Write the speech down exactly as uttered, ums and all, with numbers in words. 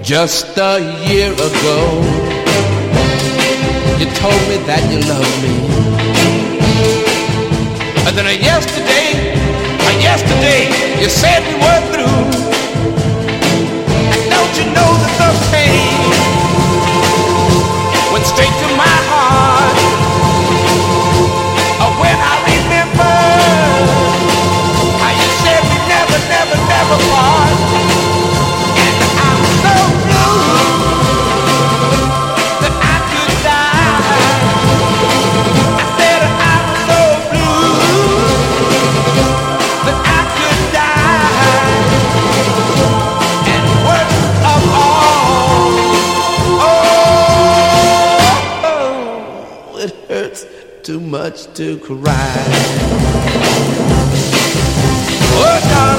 Just a year ago, you told me that you loved me. And then yesterday, yesterday, you said we were through. And don't you know that the pain went straight to my heart? Oh, when I remember how you said we never, never, never part. And I'm so blue that I could die. I said I'm so blue that I could die. And worst of all, oh, it hurts too much to cry. Oh, darling.